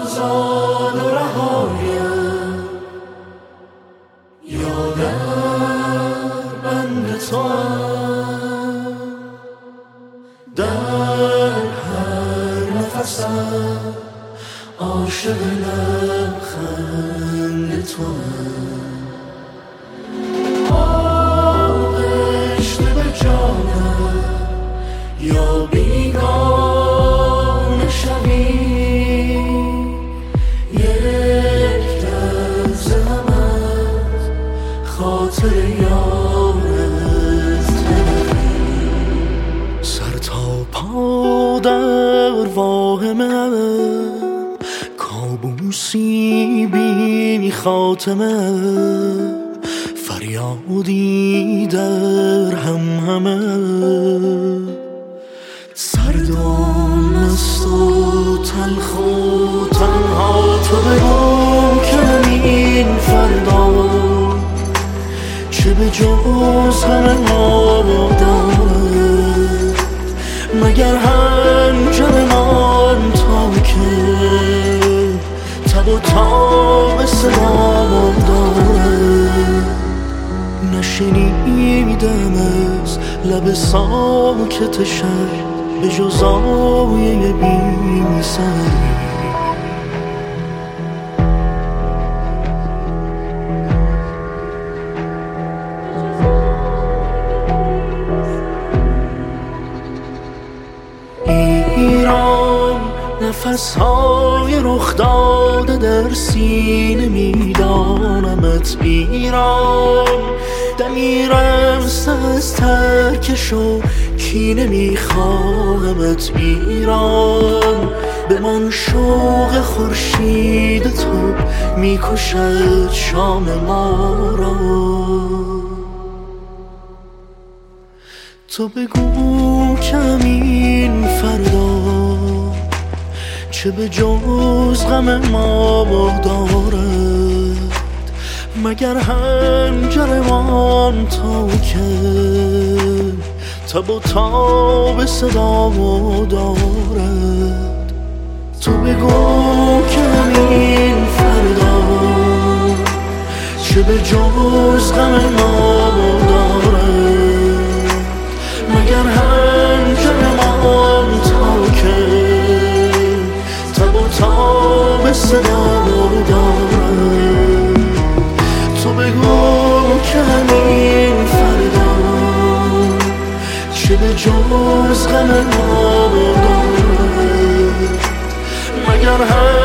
آزاد و رهایم یا در بند توام، در هر نفسم عاشق لبخند توام. آغشته به جانم یا بیگانه شوی، یک لحظه هم از خاطر یارت نبری. سر تا پا در واهمم، کابوسی بی خاتمه، فریادی در همه. سرد و مست و تلخ و تنها تو بگو که این فردا چه به جز غم ما دارد، مگر هنجر من تا که تب و تاب صدا دارد. نشنیدم از لب ساکت شهر به جز آیه بی سری. ایران نفسهای رخ داده در سینه میدانمت. ایران دمیرم از ترکش و کینه میخواهمت. ایران به من شوق خورشید تو میکشد شام ما را. تو بگو کمین فردا چه به جز غم ما دارد، مگر هنجرمان تا که تب و تاب صدا دارد. تو بگو کمین فردا چه به جز غم ما دارد، مگر هنجرمان تا که تب و تاب صدا دارد. تو بگو که همین فردا چه به جز غم ما دارد، مگر